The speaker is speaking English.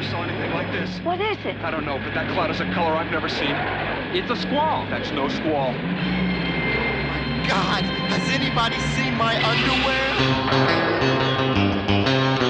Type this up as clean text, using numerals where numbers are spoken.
never saw anything like this. What is it? I don't know, but that cloud is a color I've never seen. It's a squall. That's no squall. God, has anybody seen my underwear?